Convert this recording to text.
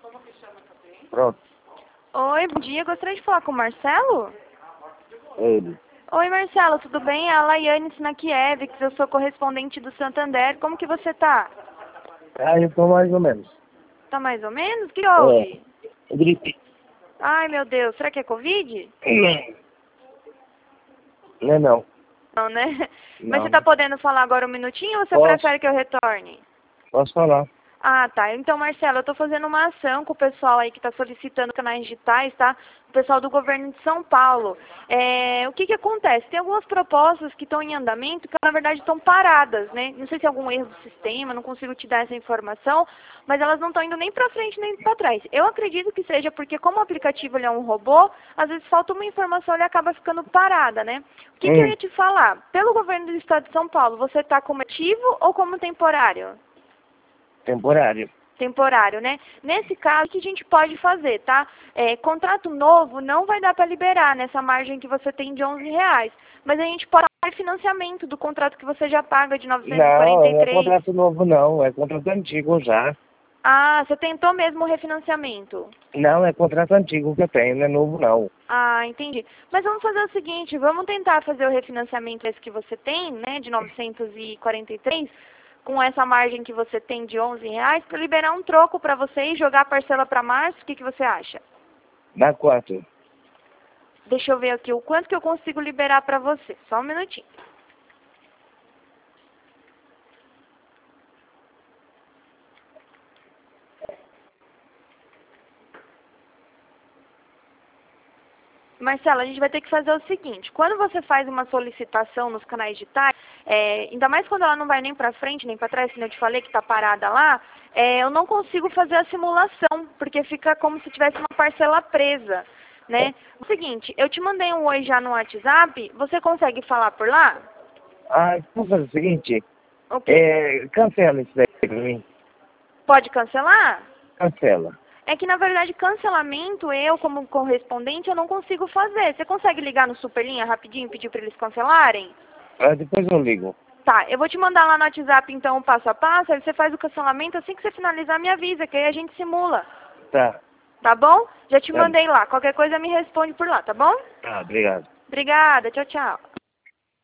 Pronto. Oi, bom dia. Gostaria de falar com o Marcelo? Ele. Oi, Marcelo, tudo bem? É a Laiane Sinakiewicz, eu sou correspondente do Santander. Como que você tá? Ah, eu tô mais ou menos. Tá mais ou menos? O que É. houve? Gripe. Ai, meu Deus, será que é Covid? Não é não. Não, né? Mas você Não. tá podendo falar agora um minutinho ou você Posso? prefere que eu retorne? Posso falar? Ah, tá. Então, Marcelo, eu tô fazendo uma ação com o pessoal aí que tá solicitando canais digitais, tá? O pessoal do governo de São Paulo. O que que acontece? Tem algumas propostas que estão em andamento que, na verdade, estão paradas, né? Não sei se é algum erro do sistema, não consigo te dar essa informação, mas elas não estão indo nem pra frente nem pra trás. Eu acredito que seja porque, como o aplicativo ele é um robô, às vezes falta uma informação e ele acaba ficando parada, né? O que que eu ia te falar? Pelo governo do estado de São Paulo, você tá como ativo ou como temporário? Temporário. Temporário, né? Nesse caso, o que a gente pode fazer, tá? Contrato novo não vai dar para liberar nessa margem que você tem de R$ 11, mas a gente pode fazer financiamento do contrato que você já paga de Não, não é 943. contrato novo não. É contrato antigo já. Ah, você tentou mesmo o refinanciamento? Não, é contrato antigo que eu tenho. Não é novo não. Ah, entendi. Mas vamos fazer o seguinte, vamos tentar fazer o refinanciamento esse que você tem, né, de 943, com essa margem que você tem de R$ 11, para liberar um troco para você e jogar a parcela para março. O que que você acha? Dá quanto? Deixa eu ver aqui o quanto que eu consigo liberar para você. Só um minutinho. Marcela, a gente vai ter que fazer o seguinte, quando você faz uma solicitação nos canais digitais, ainda mais quando ela não vai nem para frente, nem para trás, como eu te falei que está parada lá, eu não consigo fazer a simulação, porque fica como se tivesse uma parcela presa, né? O seguinte, eu te mandei um oi já no WhatsApp, você consegue falar por lá? Ah, vamos fazer o seguinte. O quê? Cancela isso daí pra mim. Pode cancelar? Cancela. É que, na verdade, cancelamento, eu, como correspondente, eu não consigo fazer. Você consegue ligar no Superlinha rapidinho e pedir para eles cancelarem? Ah, depois eu ligo. Tá, eu vou te mandar lá no WhatsApp, então, o passo a passo, aí você faz o cancelamento, assim que você finalizar, me avisa, que aí a gente simula. Tá. Tá bom? Já te Tá. mandei lá. Qualquer coisa me responde por lá, tá bom? Tá, obrigado. Obrigada, tchau, tchau.